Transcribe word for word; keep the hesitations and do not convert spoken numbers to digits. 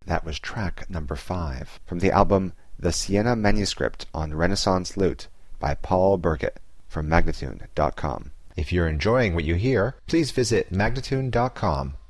That was track number five from the album The Siena Manuscript on Renaissance Lute by Paul Burkett from Magnatune dot com. If you're enjoying what you hear, please visit Magnatune dot com